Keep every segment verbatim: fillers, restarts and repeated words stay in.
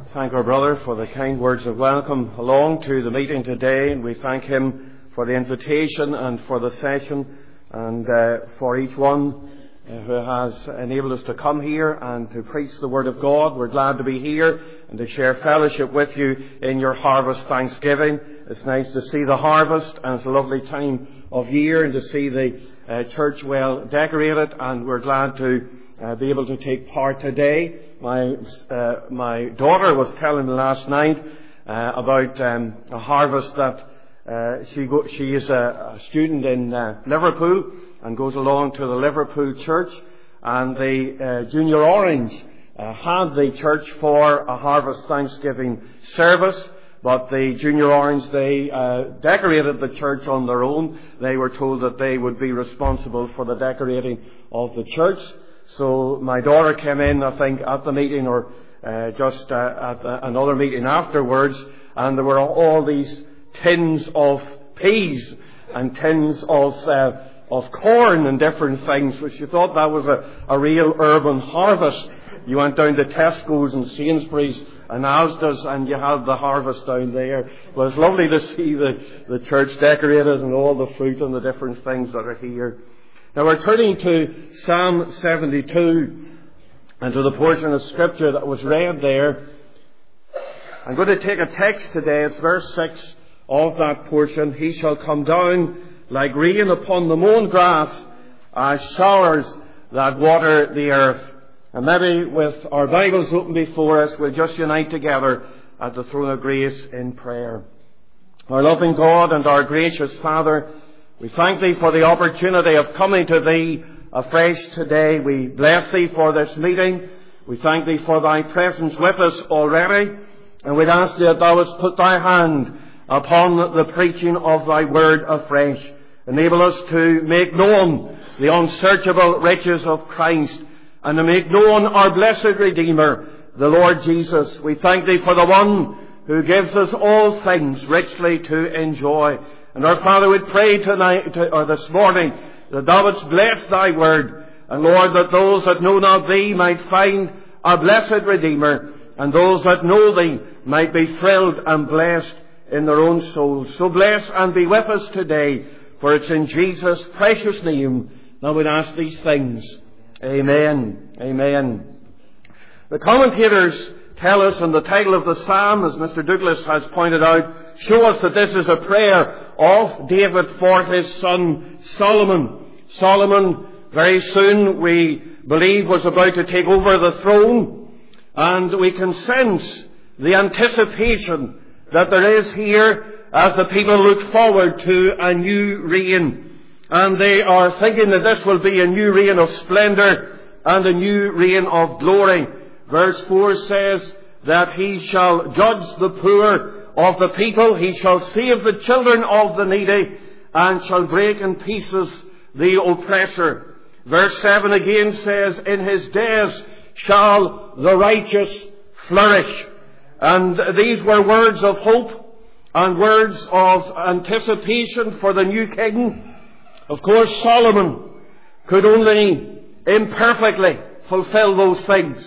thank our brother for the kind words of welcome along to the meeting today, and we thank him for the invitation and for the session, and uh, for each one uh, who has enabled us to come here and to preach the Word of God. We're glad to be here and to share fellowship with you in your harvest thanksgiving. It's nice to see the harvest, and it's a lovely time of year, and to see the uh, church well decorated, and we're glad to uh, be able to take part today. My uh, my daughter was telling me last night uh, about um, a harvest that uh, she go, she is a, a student in uh, Liverpool and goes along to the Liverpool church, and the uh, Junior Orange uh, had the church for a harvest thanksgiving service. But the Junior Orange, they uh, decorated the church on their own. They were told that they would be responsible for the decorating of the church. So my daughter came in, I think, at the meeting or uh, just uh, at the, another meeting afterwards, and there were all these tins of peas and tins of uh, of corn and different things, which you thought that was a, a real urban harvest. You went down to Tesco's and Sainsbury's and Asda's, and you had the harvest down there. Well, it's lovely to see the, the church decorated and all the fruit and the different things that are here. Now we're turning to Psalm seventy-two and to the portion of Scripture that was read there. I'm going to take a text today. It's verse six of that portion. He shall come down like rain upon the mown grass, as showers that water the earth. And maybe with our Bibles open before us, we'll just unite together at the throne of grace in prayer. Our loving God and our gracious Father, we thank Thee for the opportunity of coming to Thee afresh today. We bless Thee for this meeting. We thank Thee for Thy presence with us already. And we'd ask Thee that Thou wouldst put Thy hand upon the preaching of Thy word afresh. Enable us to make known the unsearchable riches of Christ, and to make known our blessed Redeemer, the Lord Jesus. We thank Thee for the one who gives us all things richly to enjoy. And our Father, we pray tonight, or this morning, that Thou wouldst bless Thy word, and Lord, that those that know not Thee might find a blessed Redeemer, and those that know Thee might be thrilled and blessed in their own souls. So bless and be with us today, for it's in Jesus' precious name that we ask these things. Amen. Amen. The commentators tell us, and the title of the psalm, as Mister Douglas has pointed out, show us that this is a prayer of David for his son Solomon. Solomon, very soon, we believe, was about to take over the throne, and we can sense the anticipation that there is here as the people look forward to a new reign. And they are thinking that this will be a new reign of splendour and a new reign of glory. Verse four says that He shall judge the poor of the people, He shall save the children of the needy, and shall break in pieces the oppressor. Verse seven again says, in His days shall the righteous flourish. And these were words of hope and words of anticipation for the new king. Of course, Solomon could only imperfectly fulfill those things.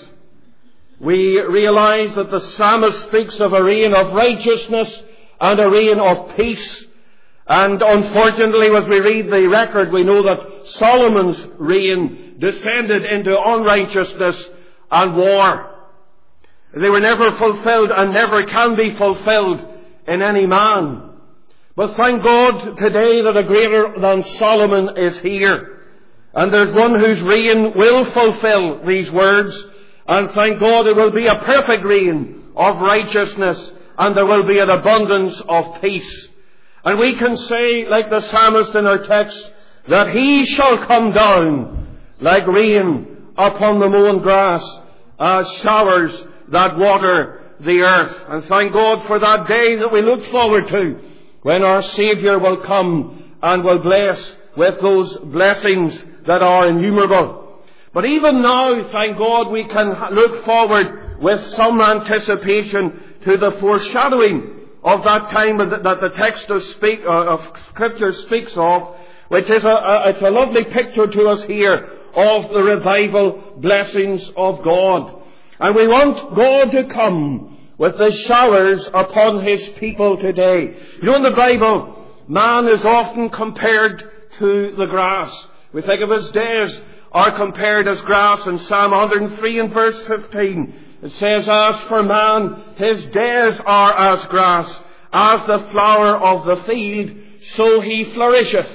We realize that the psalmist speaks of a reign of righteousness and a reign of peace. And unfortunately, as we read the record, we know that Solomon's reign descended into unrighteousness and war. They were never fulfilled and never can be fulfilled in any man. But thank God today that a greater than Solomon is here. And there's one whose reign will fulfill these words. And thank God it will be a perfect reign of righteousness, and there will be an abundance of peace. And we can say, like the psalmist in our text, that He shall come down like rain upon the mown grass, as showers that water the earth. And thank God for that day that we look forward to, when our Saviour will come and will bless with those blessings that are innumerable. But even now, thank God, we can look forward with some anticipation to the foreshadowing of that time that the text of, speak, of Scripture speaks of, which is a, a, it's a lovely picture to us here of the revival blessings of God. And we want God to come with the showers upon His people today. You know, in the Bible, man is often compared to the grass. We think of his days are compared as grass. In Psalm one hundred three and verse fifteen, it says, As for man, his days are as grass, as the flower of the field, so he flourisheth.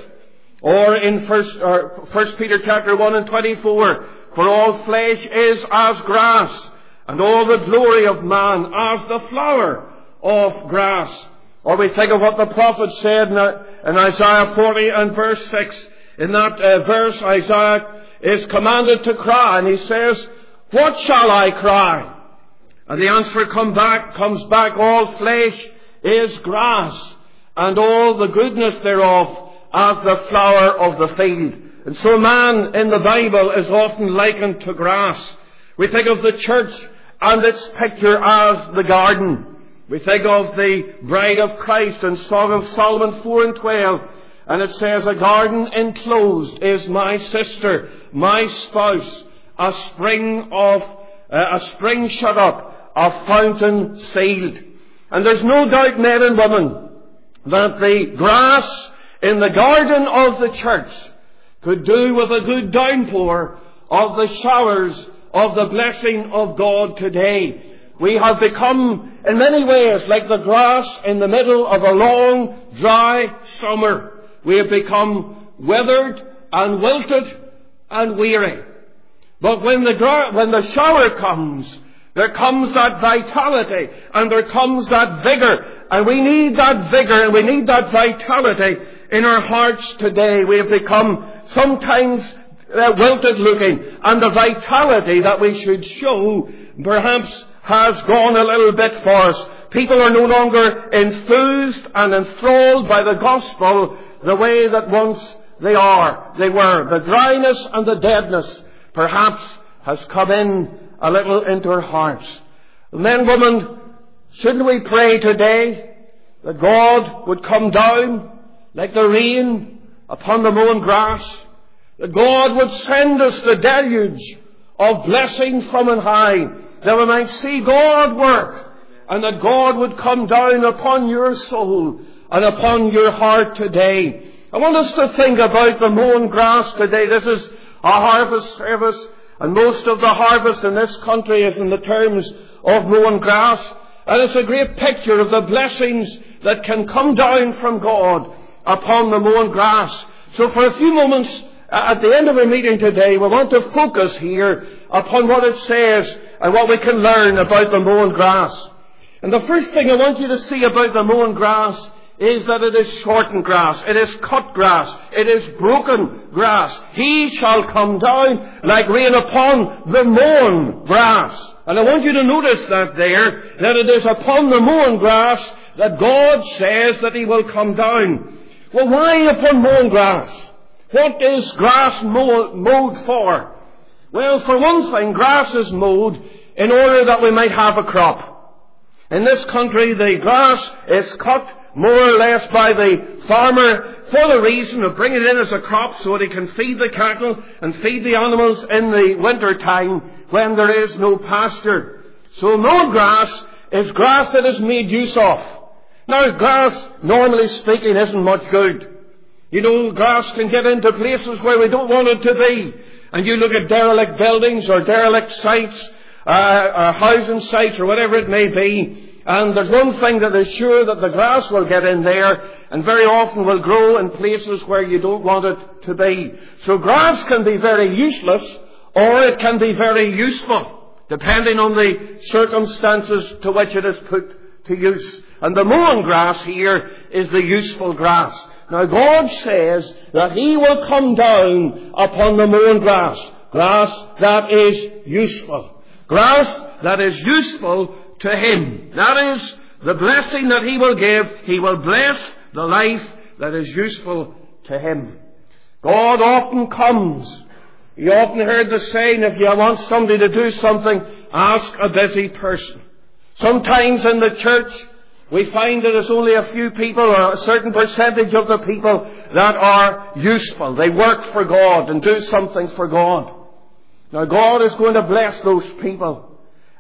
Or in First, or First Peter chapter one and twenty-four, For all flesh is as grass, and all the glory of man as the flower of grass. Or we think of what the prophet said in, in Isaiah forty and verse six. In that uh, verse, Isaiah is commanded to cry, and he says, What shall I cry? And the answer come back, comes back, All flesh is grass, and all the goodness thereof as the flower of the field. And so man in the Bible is often likened to grass. We think of the church and its picture as the garden. We think of the bride of Christ in Song of Solomon four and twelve. And it says, A garden enclosed is my sister, my spouse, a spring of, uh, a spring shut up, a fountain sealed. And there's no doubt, men and women, that the grass in the garden of the church could do with a good downpour of the showers of the blessing of God today. We have become, in many ways, like the grass in the middle of a long, dry summer. We have become withered and wilted and weary. But when the, gra- when the shower comes, there comes that vitality and there comes that vigor. And we need that vigor and we need that vitality in our hearts today. We have become sometimes uh, wilted looking, and the vitality that we should show perhaps has gone a little bit for us. People are no longer enthused and enthralled by the gospel the way that once they are, they were. The dryness and the deadness perhaps has come in a little into our hearts. Men, women, shouldn't we pray today that God would come down like the rain upon the mown grass, that God would send us the deluge of blessing from on high, that we might see God work, and that God would come down upon your soul and upon your heart today. I want us to think about the mown grass today. This is a harvest service, and most of the harvest in this country is in the terms of mown grass. And it's a great picture of the blessings that can come down from God upon the mown grass. So for a few moments at the end of our meeting today, we want to focus here upon what it says and what we can learn about the mown grass. And the first thing I want you to see about the mown grass is that it is shortened grass, it is cut grass, it is broken grass. He shall come down like rain upon the mown grass. And I want you to notice that there, that it is upon the mown grass that God says that He will come down. Well, why upon mown grass? What is grass mow- mowed for? Well, for one thing, grass is mowed in order that we might have a crop. In this country, the grass is cut more or less by the farmer for the reason of bringing it in as a crop so that he can feed the cattle and feed the animals in the winter time when there is no pasture. So mown grass is grass that is made use of. Now, grass, normally speaking, isn't much good. You know, grass can get into places where we don't want it to be. And you look at derelict buildings or derelict sites, uh, or housing sites or whatever it may be, and there's one thing that is sure, that the grass will get in there and very often will grow in places where you don't want it to be. So grass can be very useless or it can be very useful, depending on the circumstances to which it is put to use. And the mown grass here is the useful grass. Now God says that He will come down upon the mown grass. Grass that is useful. Grass that is useful to Him. That is the blessing that He will give. He will bless the life that is useful to Him. God often comes. You often heard the saying, if you want somebody to do something, ask a busy person. Sometimes in the church, we find that it's only a few people or a certain percentage of the people that are useful. They work for God and do something for God. Now God is going to bless those people.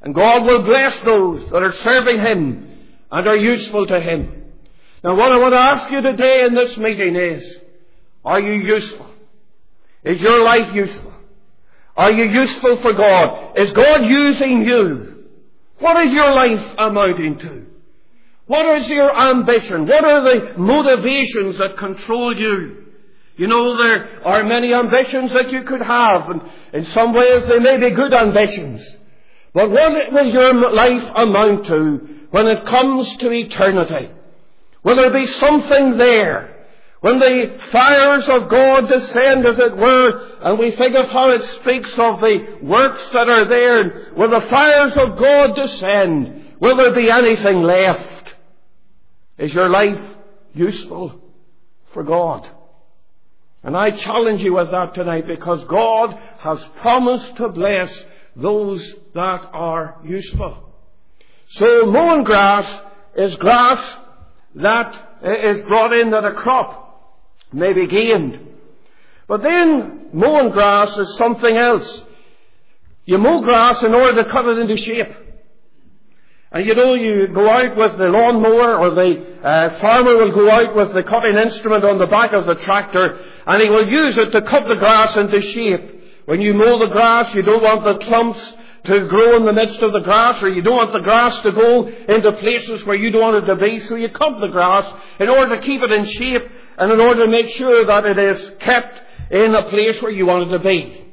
And God will bless those that are serving Him and are useful to Him. Now what I want to ask you today in this meeting is, are you useful? Is your life useful? Are you useful for God? Is God using you? What is your life amounting to? What is your ambition? What are the motivations that control you? You know, there are many ambitions that you could have, and in some ways they may be good ambitions. But what will your life amount to when it comes to eternity? Will there be something there? When the fires of God descend, as it were, and we think of how it speaks of the works that are there, will the fires of God descend? Will there be anything left? Is your life useful for God? And I challenge you with that tonight, because God has promised to bless those that are useful. So mowing grass is grass that is brought in that a crop may be gained. But then mowing grass is something else. You mow grass in order to cut it into shape. And you know, you go out with the lawnmower, or the uh, farmer will go out with the cutting instrument on the back of the tractor, and he will use it to cut the grass into shape. When you mow the grass, you don't want the clumps to grow in the midst of the grass, or you don't want the grass to go into places where you don't want it to be, so you cut the grass in order to keep it in shape and in order to make sure that it is kept in a place where you want it to be.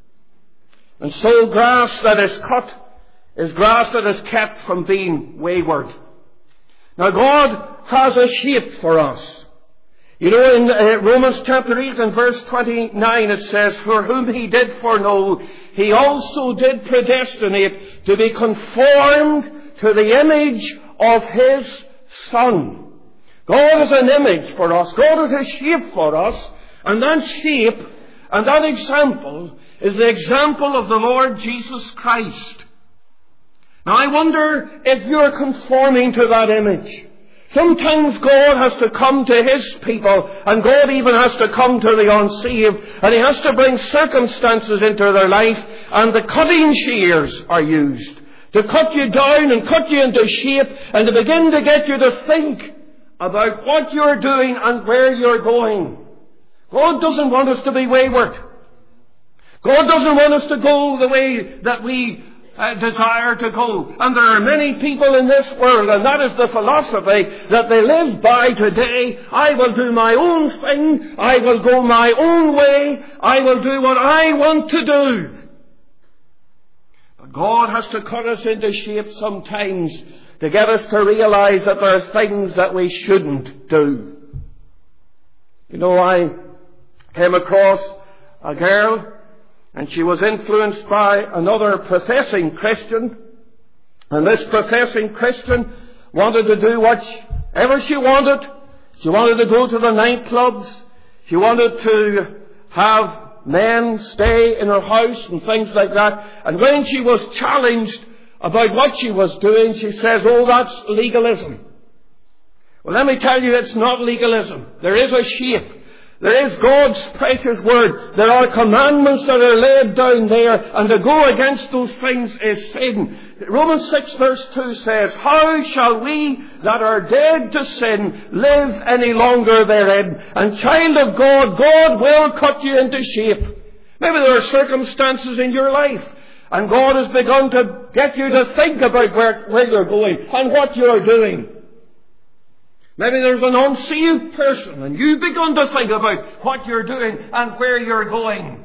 And so grass that is cut is grass that is kept from being wayward. Now God has a shape for us. You know, in uh, Romans chapter eight and verse twenty-nine it says, "For whom He did foreknow, He also did predestinate to be conformed to the image of His Son." God is an image for us. God is a shape for us. And that shape and that example is the example of the Lord Jesus Christ. Now I wonder if you're conforming to that image. Sometimes God has to come to His people, and God even has to come to the unsaved, and He has to bring circumstances into their life, and the cutting shears are used to cut you down and cut you into shape, and to begin to get you to think about what you're doing and where you're going. God doesn't want us to be wayward. God doesn't want us to go the way that we Uh, desire to go. And there are many people in this world, and that is the philosophy that they live by today. I will do my own thing. I will go my own way. I will do what I want to do. But God has to cut us into shape sometimes to get us to realize that there are things that we shouldn't do. You know, I came across a girl, and she was influenced by another professing Christian. And this professing Christian wanted to do whatever she wanted. She wanted to go to the nightclubs. She wanted to have men stay in her house and things like that. And when she was challenged about what she was doing, she says, "Oh, that's legalism." Well, let me tell you, it's not legalism. There is a shape. There is God's precious word. There are commandments that are laid down there, and to go against those things is sin. Romans six verse two says, "How shall we that are dead to sin live any longer therein?" And child of God, God will cut you into shape. Maybe there are circumstances in your life, and God has begun to get you to think about where, where you're going and what you're doing. Maybe there's an unsaved person, and you've begun to think about what you're doing and where you're going.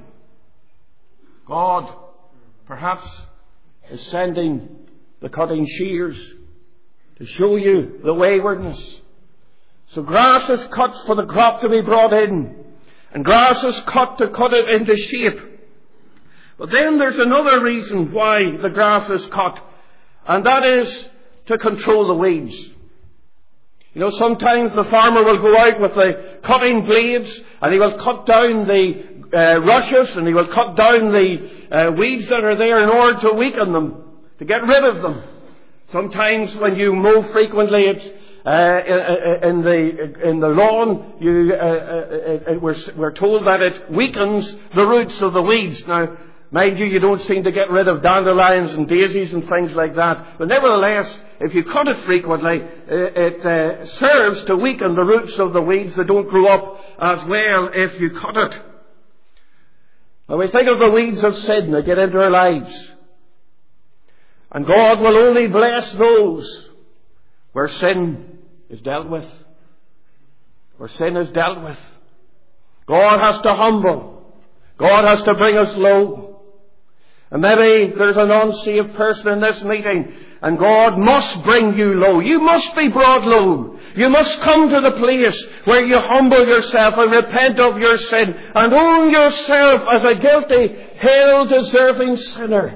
God, perhaps, is sending the cutting shears to show you the waywardness. So grass is cut for the crop to be brought in, and grass is cut to cut it into shape. But then there's another reason why the grass is cut, and that is to control the weeds. You know, sometimes the farmer will go out with the cutting blades, and he will cut down the uh, rushes, and he will cut down the uh, weeds that are there in order to weaken them, to get rid of them. Sometimes when you mow frequently, it's uh, in the in the lawn, you uh, uh, uh, we're, we're told that it weakens the roots of the weeds. Now, Mind you, you don't seem to get rid of dandelions and daisies and things like that. But nevertheless, if you cut it frequently, it uh, serves to weaken the roots of the weeds that don't grow up as well if you cut it. Now we think of the weeds of sin that get into our lives. And God will only bless those where sin is dealt with. Where sin is dealt with. God has to humble. God has to bring us low. And maybe there's an unsaved person in this meeting, and God must bring you low. You must be brought low. You must come to the place where you humble yourself and repent of your sin and own yourself as a guilty, hell-deserving sinner.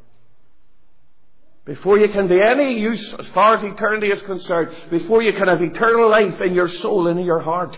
Before you can be any use as far as eternity is concerned, before you can have eternal life in your soul and in your heart.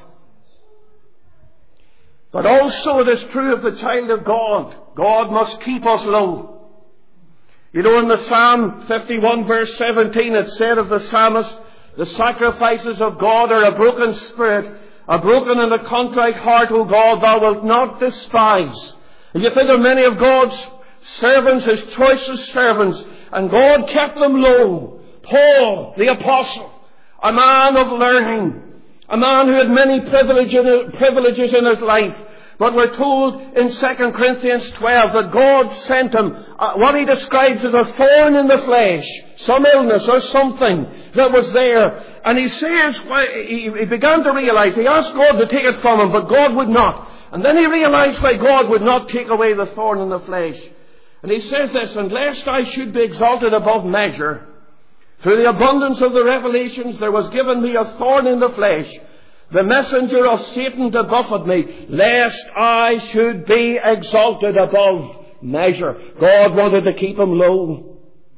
But also it is true of the child of God. God must keep us low. You know, in the Psalm fifty-one verse seventeen, it said of the psalmist, the sacrifices of God are a broken spirit, a broken and a contrite heart, O God, thou wilt not despise. And you think of many of God's servants, his choicest servants, and God kept them low. Paul, the apostle, a man of learning, a man who had many privileges in his life. But we're told in Second Corinthians twelve that God sent him uh, what he describes as a thorn in the flesh, some illness or something that was there. And he says, he began to realize, he asked God to take it from him, but God would not. And then he realized why God would not take away the thorn in the flesh. And he says this, and lest I should be exalted above measure, through the abundance of the revelations there was given me a thorn in the flesh, the messenger of Satan to buffet me, lest I should be exalted above measure. God wanted to keep him low.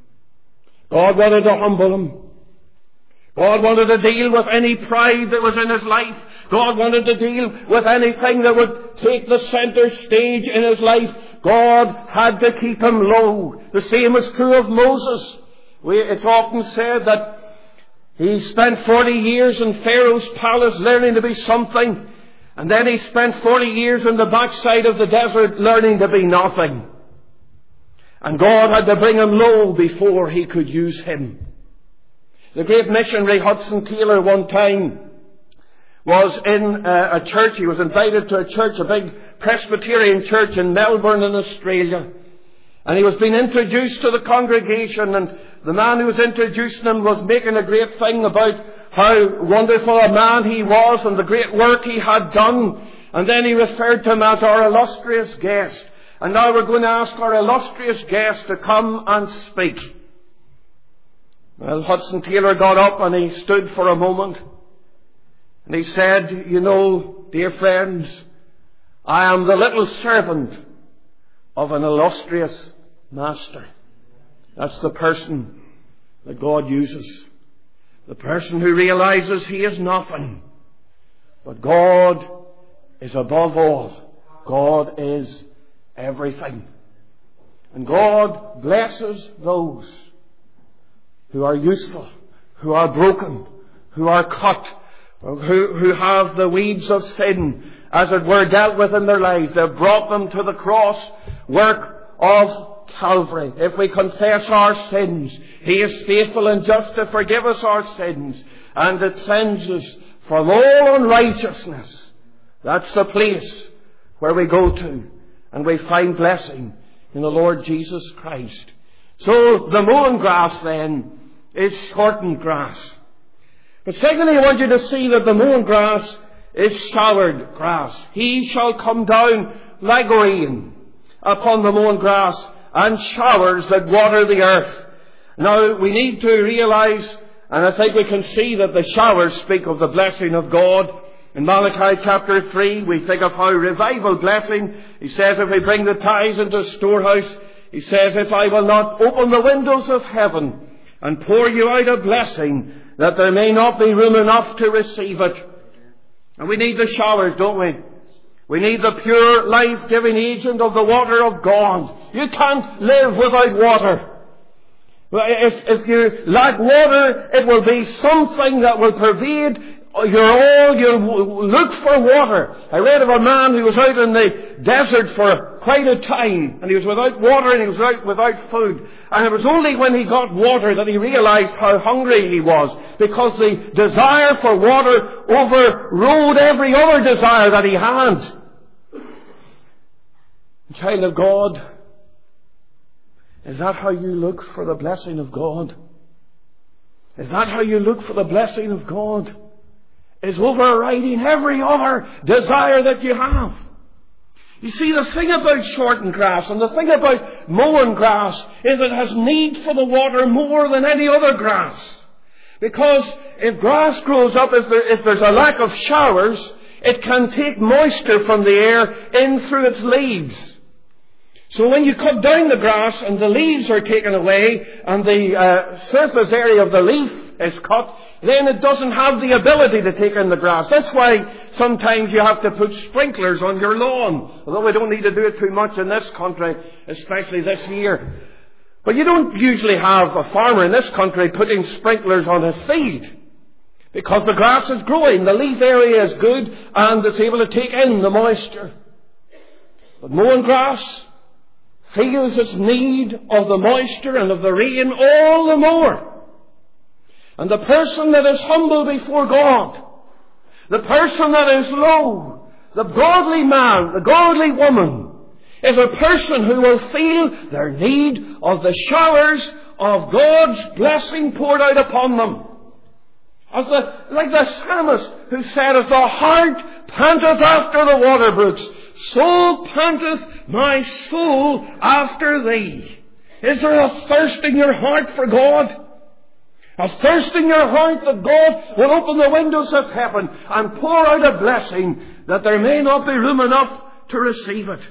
God wanted to humble him. God wanted to deal with any pride that was in his life. God wanted to deal with anything that would take the center stage in his life. God had to keep him low. The same is true of Moses. We, it's often said that he spent forty years in Pharaoh's palace learning to be something, and then he spent forty years in the backside of the desert learning to be nothing. And God had to bring him low before he could use him. The great missionary Hudson Taylor one time was in a church. He was invited to a church, a big Presbyterian church in Melbourne in Australia. And he was being introduced to the congregation, and the man who was introducing him was making a great thing about how wonderful a man he was and the great work he had done. And then he referred to him as our illustrious guest. And now we're going to ask our illustrious guest to come and speak. Well, Hudson Taylor got up and he stood for a moment. And he said, you know, dear friends, I am the little servant of an illustrious master. That's the person that God uses. The person who realizes he is nothing. But God is above all. God is everything. And God blesses those who are useful, who are broken, who are cut, who, who have the weeds of sin, as it were, dealt with in their lives. They've brought them to the cross work of Calvary. If we confess our sins, He is faithful and just to forgive us our sins and to cleanse us from all unrighteousness. That's the place where we go to and we find blessing in the Lord Jesus Christ. So the mowing grass then is shortened grass. But secondly, I want you to see that the mowing grass is showered grass. He shall come down like rain upon the mown grass and showers that water the earth. Now we need to realize, and I think we can see, that the showers speak of the blessing of God. In Malachi chapter three, we think of how revival blessing. He says, if we bring the tithes into a storehouse, He says, if I will not open the windows of heaven and pour you out a blessing, that there may not be room enough to receive it. And we need the showers, don't we? We need the pure, life-giving agent of the water of God. You can't live without water. If, if you lack water, it will be something that will pervade you're all, you look for water. I read of a man who was out in the desert for quite a time, and he was without water and he was out without food. And it was only when he got water that he realized how hungry he was, because the desire for water overrode every other desire that he had. Child of God, is that how you look for the blessing of God? Is that how you look for the blessing of God? Is overriding every other desire that you have. You see, the thing about shortened grass and the thing about mowing grass is it has need for the water more than any other grass. Because if grass grows up, if, there, if there's a lack of showers, it can take moisture from the air in through its leaves. So when you cut down the grass and the leaves are taken away and the uh, surface area of the leaf is cut, then it doesn't have the ability to take in the grass. That's why sometimes you have to put sprinklers on your lawn. Although we don't need to do it too much in this country, especially this year. But you don't usually have a farmer in this country putting sprinklers on his field, because the grass is growing, the leaf area is good, and it's able to take in the moisture. But mowing grass feels its need of the moisture and of the rain all the more. And the person that is humble before God, the person that is low, the godly man, the godly woman, is a person who will feel their need of the showers of God's blessing poured out upon them. As the, like the psalmist who said, as the hart panteth after the water brooks, so panteth my soul after thee. Is there a thirst in your heart for God? A thirst in your heart that God will open the windows of heaven and pour out a blessing that there may not be room enough to receive it.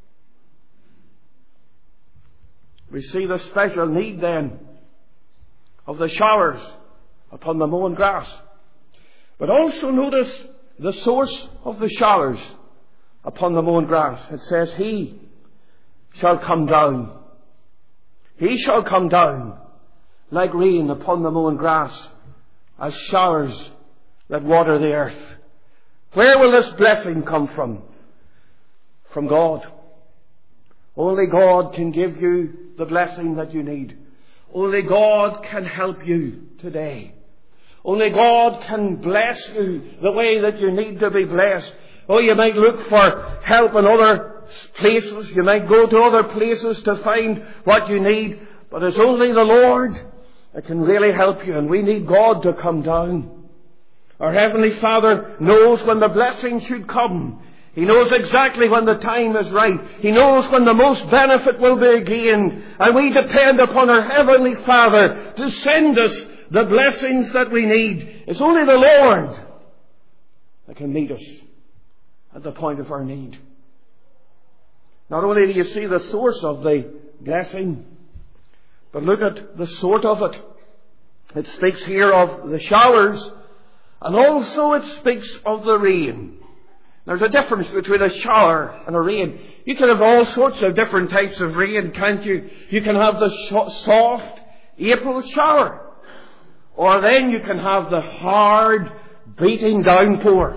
We see the special need then of the showers upon the mown grass. But also notice the source of the showers upon the mown grass. It says, He shall come down. He shall come down like rain upon the mown grass, as showers that water the earth. Where will this blessing come from? From God. Only God can give you the blessing that you need. Only God can help you today. Only God can bless you the way that you need to be blessed. Oh, you might look for help in other places. You might go to other places to find what you need. But it's only the Lord that can really help you. And we need God to come down. Our Heavenly Father knows when the blessing should come. He knows exactly when the time is right. He knows when the most benefit will be gained. And we depend upon our Heavenly Father to send us the blessings that we need. It's only the Lord that can meet us at the point of our need. Not only do you see the source of the blessing, but look at the sort of it. It speaks here of the showers, and also it speaks of the rain. There's a difference between a shower and a rain. You can have all sorts of different types of rain, can't you? You can have the sh- soft April shower. Or then you can have the hard, beating downpour.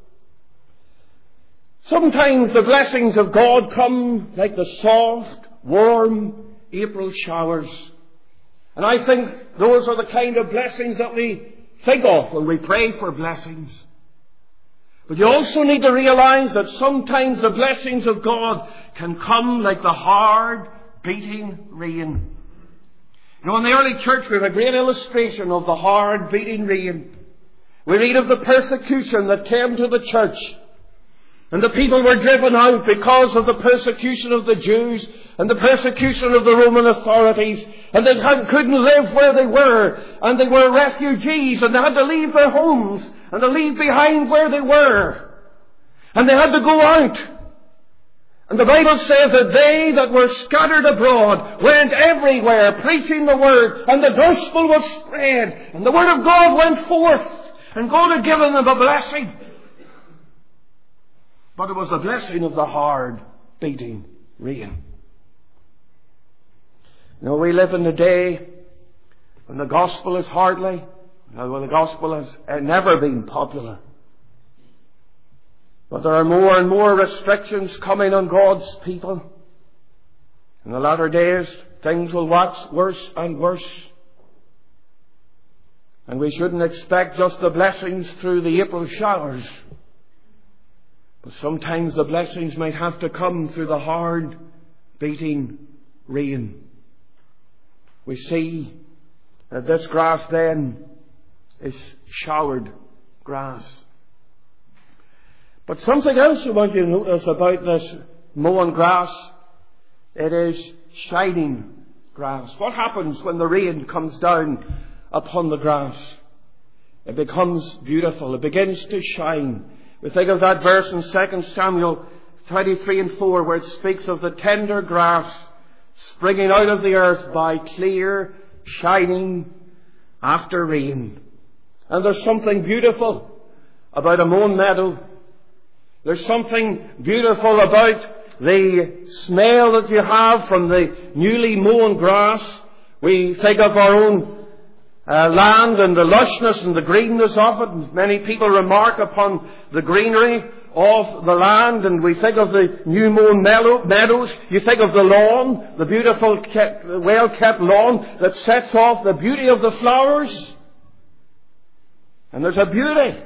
Sometimes the blessings of God come like the soft, warm April showers. And I think those are the kind of blessings that we think of when we pray for blessings. But you also need to realize that sometimes the blessings of God can come like the hard, beating rain. You know, in the early church we have a great illustration of the hard, beating rain. We read of the persecution that came to the church. And the people were driven out because of the persecution of the Jews and the persecution of the Roman authorities. And they couldn't live where they were. And they were refugees. And they had to leave their homes and to leave behind where they were. And they had to go out. And the Bible says that they that were scattered abroad went everywhere preaching the word. And the gospel was spread. And the word of God went forth. And God had given them a blessing. But it was the blessing of the hard, beating rain. You know, we live in a day when the gospel is hardly Well, the gospel has never been popular. But there are more and more restrictions coming on God's people. In the latter days, things will wax worse and worse. And we shouldn't expect just the blessings through the April showers. But sometimes the blessings might have to come through the hard, beating rain. We see that this grass then is showered grass. But something else I want you to notice about this mown grass, it is shining grass. What happens when the rain comes down upon the grass? It becomes beautiful. It begins to shine. We think of that verse in Second Samuel twenty-three and four where it speaks of the tender grass springing out of the earth by clear, shining after rain. And there's something beautiful about a mown meadow. There's something beautiful about the smell that you have from the newly mown grass. We think of our own uh, land and the lushness and the greenness of it. And many people remark upon the greenery of the land, and we think of the new mown meadows. You think of the lawn, the beautiful, kept, well-kept lawn that sets off the beauty of the flowers. And there's a beauty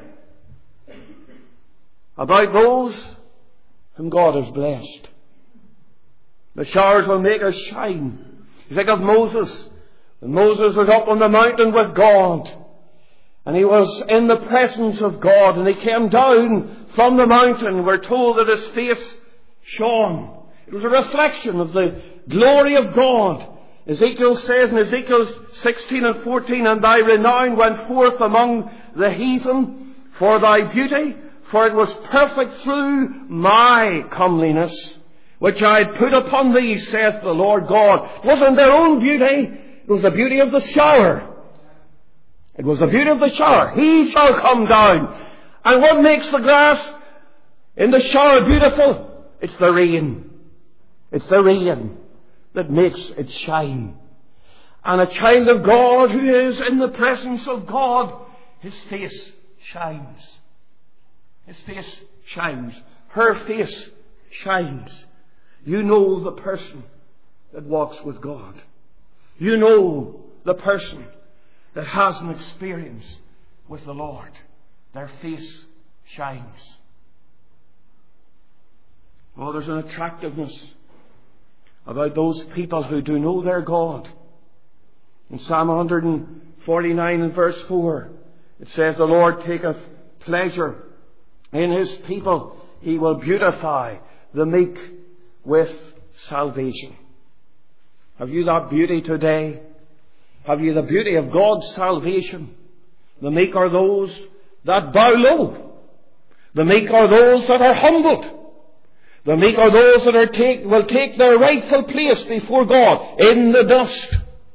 about those whom God has blessed. The showers will make us shine. You think of Moses. When Moses was up on the mountain with God, and he was in the presence of God, and he came down from the mountain. We're told that his face shone. It was a reflection of the glory of God. Ezekiel says in Ezekiel sixteen and fourteen, "And thy renown went forth among the heathen for thy beauty, for it was perfect through my comeliness, which I had put upon thee, saith the Lord God." It wasn't their own beauty. It was the beauty of the shower. It was the beauty of the shower. He shall come down. And what makes the grass in the shower beautiful? It's the rain. It's the rain that makes it shine. And a child of God who is in the presence of God, his face shines. His face shines. Her face shines. You know the person that walks with God. You know the person that has an experience with the Lord. Their face shines. Oh, there's an attractiveness about those people who do know their God. In Psalm one forty-nine and verse four, it says, "The Lord taketh pleasure in his people. He will beautify the meek with salvation." Have you that beauty today? Have you the beauty of God's salvation? The meek are those that bow low. The meek are those that are humbled. The meek are those that are take, will take their rightful place before God in the dust.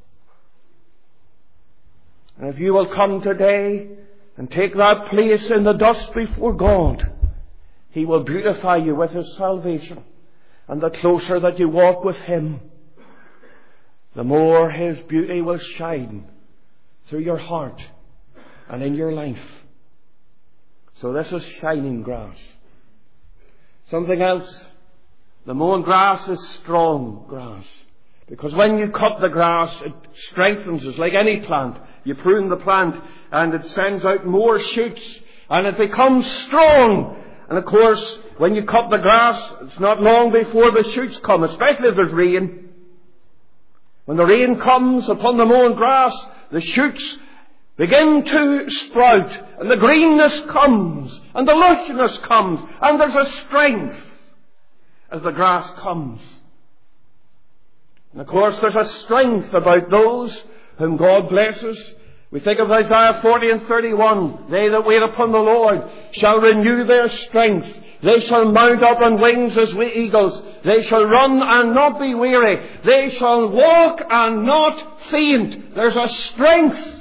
And if you will come today and take that place in the dust before God, He will beautify you with His salvation. And the closer that you walk with Him, the more His beauty will shine through your heart and in your life. So this is shining grass. Something else. The mown grass is strong grass. Because when you cut the grass, it strengthens us like any plant. You prune the plant and it sends out more shoots and it becomes strong. And of course, when you cut the grass, it's not long before the shoots come, especially if there's rain. When the rain comes upon the mown grass, the shoots begin to sprout, and the greenness comes, and the lushness comes, and there's a strength as the grass comes. And of course there's a strength about those whom God blesses. We think of Isaiah forty and thirty-one. "They that wait upon the Lord shall renew their strength. They shall mount up on wings as eagles. They shall run and not be weary. They shall walk and not faint." There's a strength.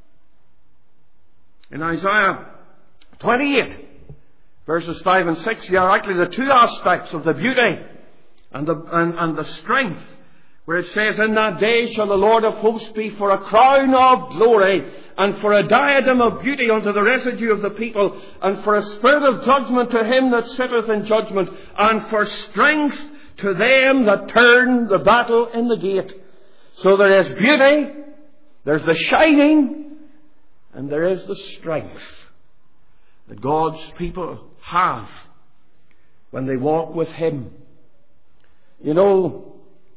In Isaiah twenty-eight, verses five and six, you are actually the two aspects of the beauty and the, and, and the strength where it says, "In that day shall the Lord of hosts be for a crown of glory, and for a diadem of beauty unto the residue of the people, and for a spirit of judgment to him that sitteth in judgment, and for strength to them that turn the battle in the gate." So there is beauty, there's the shining, and there is the strength that God's people have when they walk with Him. You know,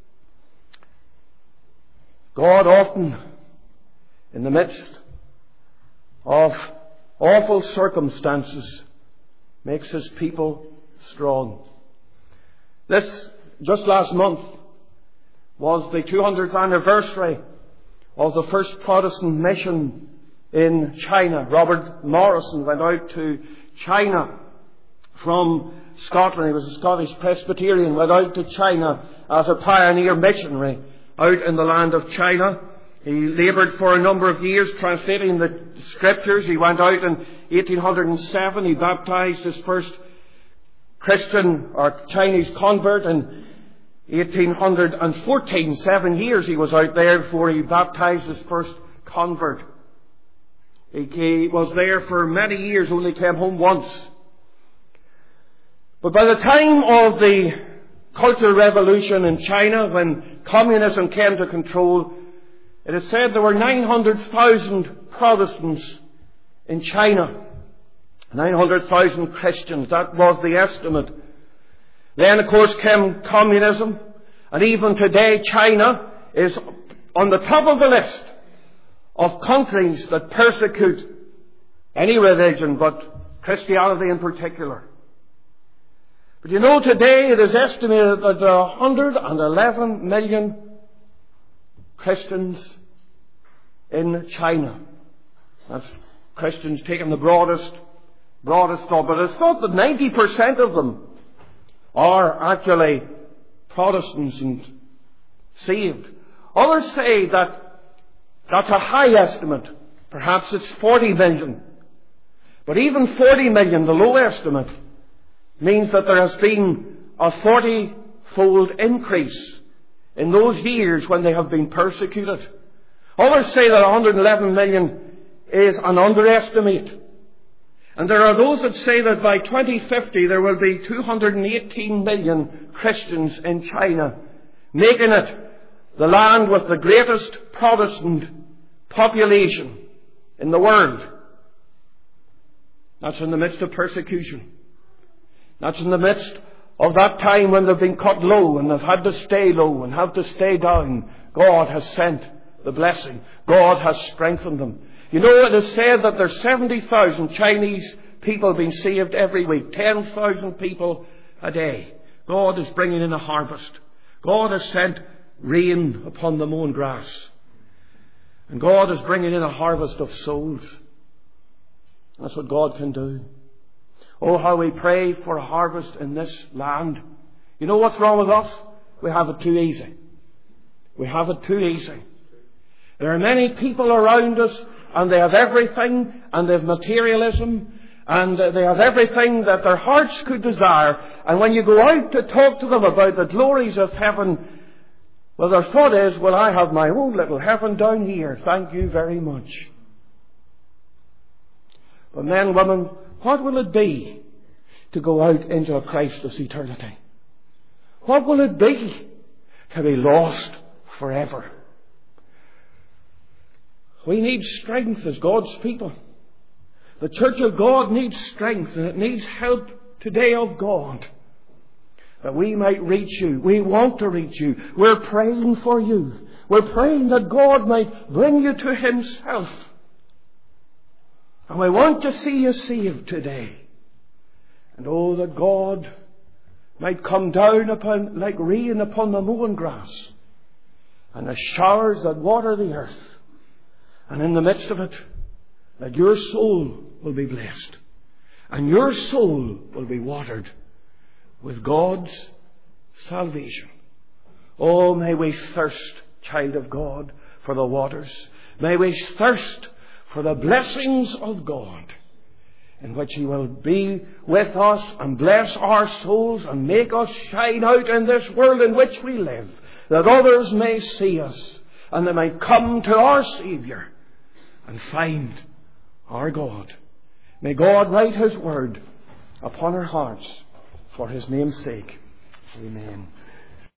God often, in the midst of awful circumstances, makes His people strong. This, just last month, was the two hundredth anniversary of the first Protestant mission in China. Robert Morrison went out to China from Scotland. He was a Scottish Presbyterian, went out to China as a pioneer missionary out in the land of China. He laboured for a number of years translating the Scriptures. He went out in eighteen oh seven. He baptized his first Christian or Chinese convert in eighteen fourteen. Seven years he was out there before he baptized his first convert. He was there for many years, only came home once. But by the time of the Cultural Revolution in China, when communism came to control, it is said there were nine hundred thousand Protestants in China. nine hundred thousand Christians, that was the estimate. Then, of course, came communism, and even today China is on the top of the list of countries that persecute any religion, but Christianity in particular. But you know, today it is estimated that there are one hundred eleven million Christians in China. That's Christians taking the broadest, broadest thought. But it's thought that ninety percent of them are actually Protestants and saved. Others say that that's a high estimate. Perhaps it's forty million. But even forty million, the low estimate, means that there has been a forty-fold increase in those years when they have been persecuted. Others say that one hundred eleven million is an underestimate. And there are those that say that by twenty fifty there will be two hundred eighteen million Christians in China, making it the land with the greatest Protestant population in the world. That's in the midst of persecution. That's in the midst of that time when they've been cut low and they've had to stay low and have to stay down. God has sent the blessing. God has strengthened them. You know, it is said that there's seventy thousand Chinese people being saved every week. ten thousand people a day. God is bringing in a harvest. God has sent rain upon the mown grass. And God is bringing in a harvest of souls. That's what God can do. Oh, how we pray for a harvest in this land. You know what's wrong with us? We have it too easy. We have it too easy. There are many people around us, and they have everything, and they have materialism, and they have everything that their hearts could desire. And when you go out to talk to them about the glories of heaven, well, their thought is, well, I have my own little heaven down here. Thank you very much. But men, women, what will it be to go out into a Christless eternity? What will it be to be lost forever? We need strength as God's people. The Church of God needs strength, and it needs help today of God, that we might reach you. We want to reach you. We're praying for you. We're praying that God might bring you to Himself. And we want to see you saved today. And oh, that God might come down upon, like rain upon the mown grass, and the showers that water the earth. And in the midst of it, that your soul will be blessed. And your soul will be watered with God's salvation. Oh, may we thirst, child of God, for the waters. May we thirst for the blessings of God, in which He will be with us and bless our souls and make us shine out in this world in which we live. that others may see us and they might come to our Saviour and find our God. May God write His word upon our hearts for His name's sake. Amen.